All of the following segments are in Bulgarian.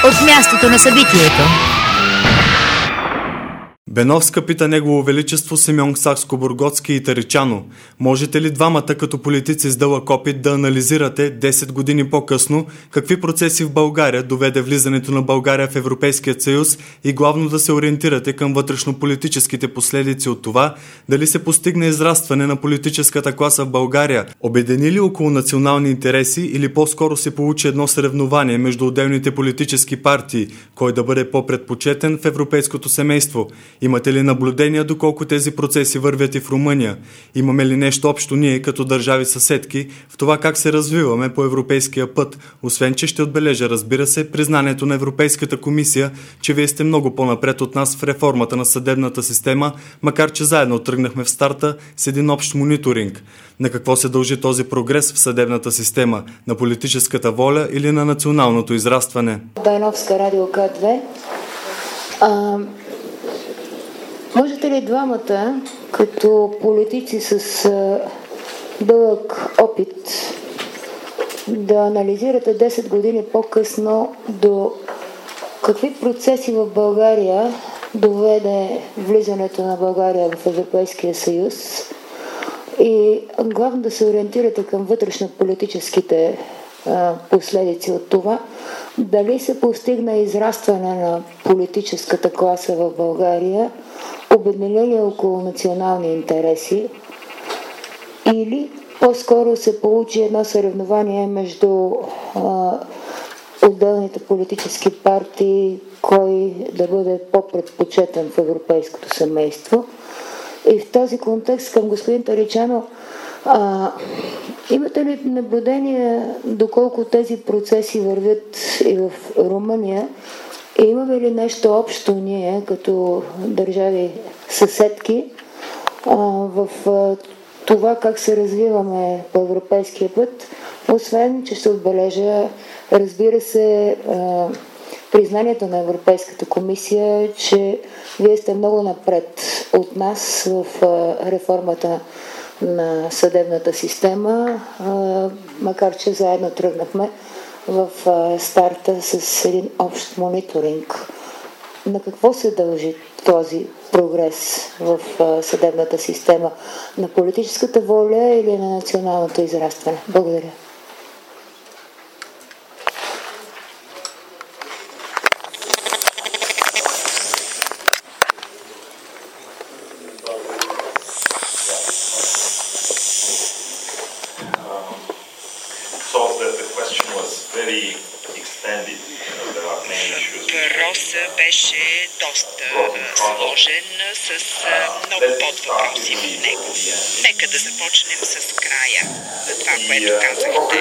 от мястото на събитието. Беновска пита Негово Величество Симеон Сакскобургготски и Таричано: можете ли двамата като политици с дълъг опит да анализирате 10 години по-късно какви процеси в България доведе влизането на България в Европейския съюз и главно да се ориентирате към вътрешнополитическите последици от това, дали се постигне израстване на политическата класа в България, обедини ли около национални интереси или по-скоро се получи едно съревнование между отделните политически партии, кой да бъде по-предпочетен в европейското семейство? Имате ли наблюдения доколко тези процеси вървят и в Румъния? Имаме ли нещо общо ние като държави съседки в това как се развиваме по европейския път? Освен че ще отбележа, разбира се, признанието на Европейската комисия, че вие сте много по-напред от нас в реформата на съдебната система, макар че заедно тръгнахме в старта с един общ мониторинг. На какво се дължи този прогрес в съдебната система? На политическата воля или на националното израстване? Байновска, Радио К2. Можете ли двамата, като политици с дълъг опит, да анализирате 10 години по-късно до какви процеси в България доведе влизането на България в Европейския съюз и главно да се ориентирате към вътрешно-политическите последици от това, дали се постигна израстване на политическата класа в България, обединение около национални интереси, или по-скоро се получи едно съревнование между отделните политически партии, кой да бъде по-предпочетен в европейското семейство. И в този контекст към господин Таричано, имате ли наблюдение доколко тези процеси вървят и в Румъния? И имаме ли нещо общо ние, като държави съседки, в това как се развиваме по европейския път, освен, че ще отбележа, разбира се, признанието на Европейската комисия, че вие сте много напред от нас в реформата на съдебната система, макар че заедно тръгнахме в старта с един общ мониторинг. На какво се дължи този прогрес в съдебната система? На политическата воля или на националното израстване? Благодаря. Въпросът беше доста сложен, с много подвъпроси в него. Нека да започнем с края на това, което казахте.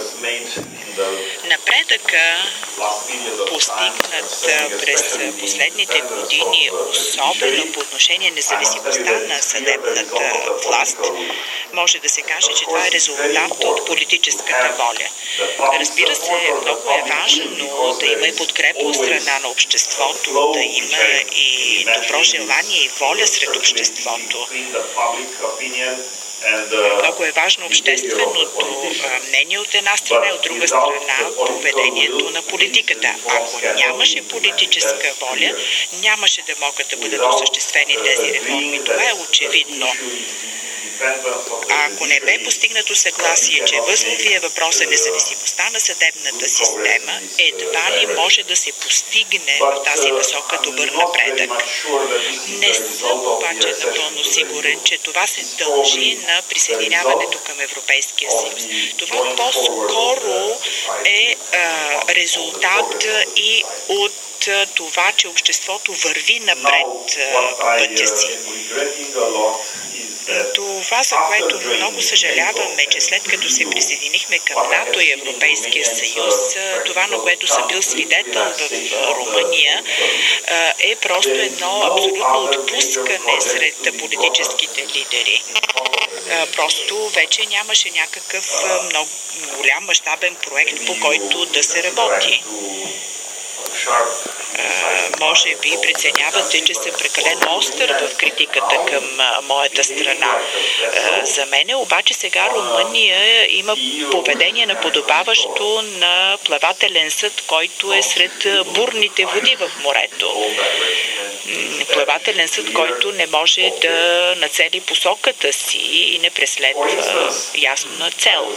Напредъка, постигнат през последните години, особено по отношение на независимостта на съдебната власт, може да се каже, че това е резултат от политическата воля. Разбира се, много е важно да има и подкрепа от страна на обществото, да има и добро желание и воля сред обществото. Много е важно общественото мнение от една страна и от друга страна поведението на политиката. Ако нямаше политическа воля, нямаше да могат да бъдат осъществени тези реформи. Това е очевидно. Ако не бе постигнато съгласие, че възловия въпрос е независимостта на съдебната система, едва ли може да се постигне в тази насока добър напредък. Не съм обаче напълно сигурен, че това се дължи на присъединяването към Европейския съюз. Това по-скоро е резултат и от това, че обществото върви напред по пътя си. Това, за което много съжаляваме, че след като се присъединихме към НАТО и Европейския съюз, това, на което съм бил свидетел в Румъния, е просто едно абсолютно отпускане сред политическите лидери. Просто вече нямаше някакъв много голям мащабен проект, по който да се работи. Може би преценявате, че съм прекалено остър в критиката към моята страна. За мен обаче сега Румъния има поведение наподобаващо на плавателен съд, който е сред бурните води в морето. Плавателен съд, който не може да нацели посоката си и не преследва ясна цел.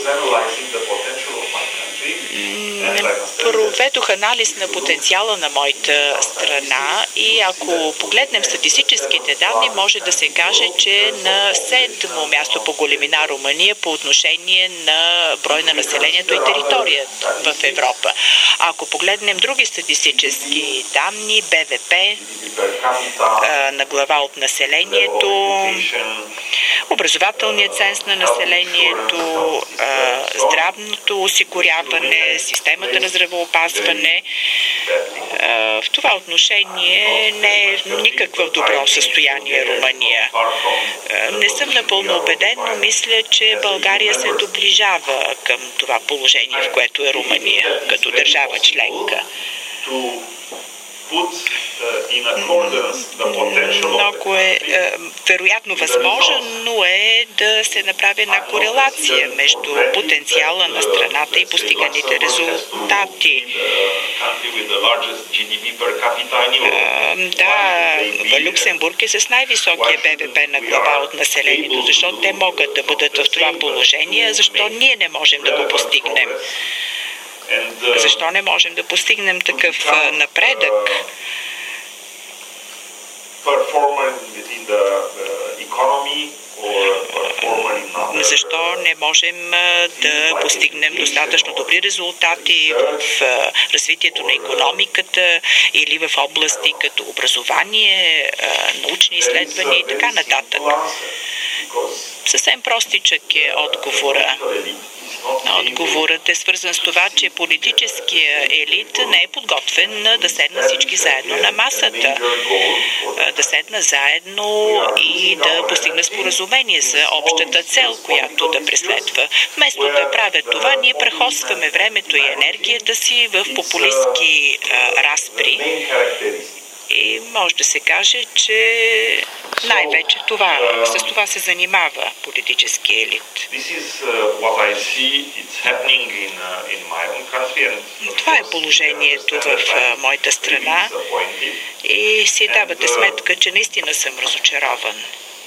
Проведох анализ на потенциала на моята страна и ако погледнем статистическите данни, може да се каже, че на 7-мо място по големина Румъния по отношение на брой на населението и територията в Европа. Ако погледнем други статистически данни, БВП на глава от населението, образователният ценз на населението, здравното осигуряване, системата на здравеопазване. В това отношение не е никак в добро състояние Румъния. Не съм напълно убеден, но мисля, че България се доближава към това положение, в което е Румъния, като държава членка. Много е вероятно възможно е да се направи една корелация между потенциала на страната и постиганите резултати. Да, Люксембург е с най-високия БВП на глава от населението, защото те могат да бъдат в това положение, защо ние не можем да го постигнем? Защо не можем да постигнем такъв напредък? Защо не можем да постигнем достатъчно добри резултати в развитието на икономиката или в области като образование, научни изследвания и така нататък? Съвсем простичък е отговора. Отговорът е свързан с това, че политическия елит не е подготвен да седнат всички заедно на масата. Да седнат заедно и да постигнат споразумение за общата цел, която да преследва. Вместо да правят това, ние прахосваме времето и енергията си в популистки разпри. И може да се каже, че най-вече с това се занимава политически елит. Това е положението в моята страна и си давате сметка, че наистина съм разочарован.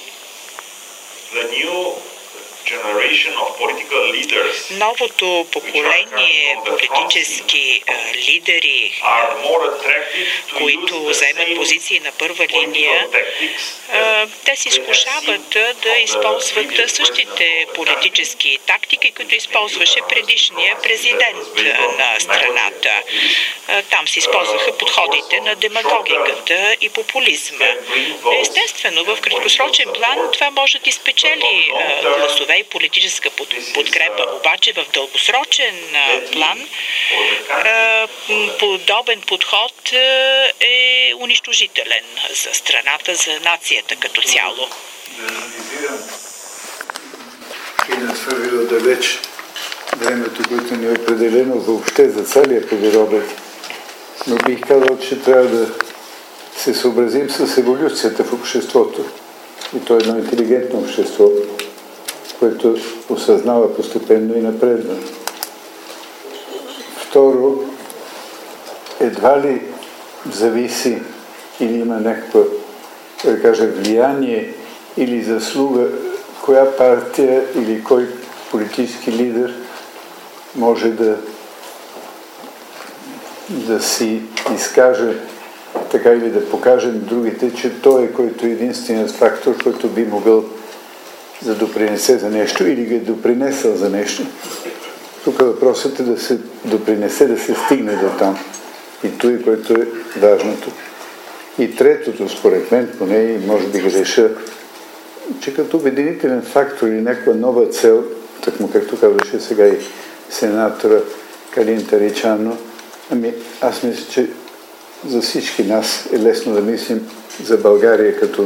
Новото поколение политически лидери, които заемат позиции на първа линия, те се изкушават да използват същите политически тактики, които използваше предишния президент на страната. Там се използваха подходите на демагогиката и популизма. Естествено, в краткосрочен план това може да изпечели гласове и политическа подкрепа, обаче в дългосрочен план подобен подход е унищожителен за страната, за нацията като цяло. И надхвърлило далеч времето, което ни е определено въобще за целия подробен. Но бих казал, че трябва да се съобразим с еволюцията в обществото. И то е едно интелигентно общество, което осъзнава постепенно и напредва. Второ, едва ли зависи или има някаква, да кажа, влияние или заслуга, коя партия или кой политически лидер може да си изкаже така или да покаже на другите, че той е който е единственият фактор, който би могъл да допринесе за нещо или ги е допринесъл за нещо. Тук въпросът е да се допринесе, да се стигне до там. И това, което е важното. И третото, според мен, поне и може би греша, че като обединителен фактор или някаква нова цел, такмо както казваше сега и сенатора Калин Таричано, аз мисля, че за всички нас е лесно да мислим за България като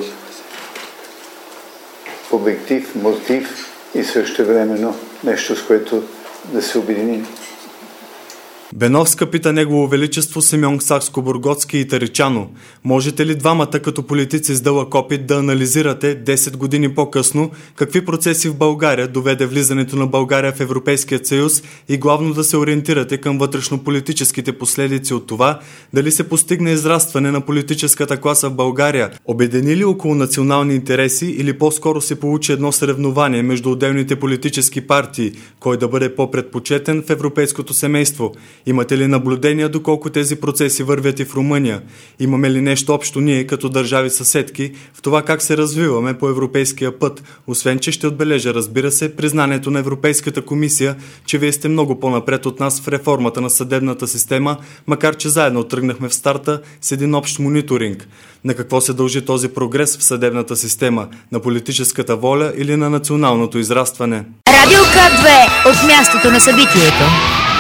обектив, мотив и същевременно нещо, с което да се обединим. Беновска пита Негово Величество Симеон Сакскобургготски и Таричано: можете ли двамата като политици с дълъг опит да анализирате 10 години по-късно какви процеси в България доведе влизането на България в Европейския съюз и главно да се ориентирате към вътрешнополитическите последици от това, дали се постигне израстване на политическата класа в България, обедини ли около национални интереси или по-скоро се получи едно съревнование между отделните политически партии, кой да бъде по-предпочетен в европейското семейство? Имате ли наблюдения доколко тези процеси вървят и в Румъния? Имаме ли нещо общо ние като държави съседки в това как се развиваме по европейския път, освен че ще отбележа, разбира се, признанието на Европейската комисия, че вие сте много по-напред от нас в реформата на съдебната система, макар че заедно тръгнахме в старта с един общ мониторинг. На какво се дължи този прогрес в съдебната система? На политическата воля или на националното израстване? Радио К2 от мястото на събитието.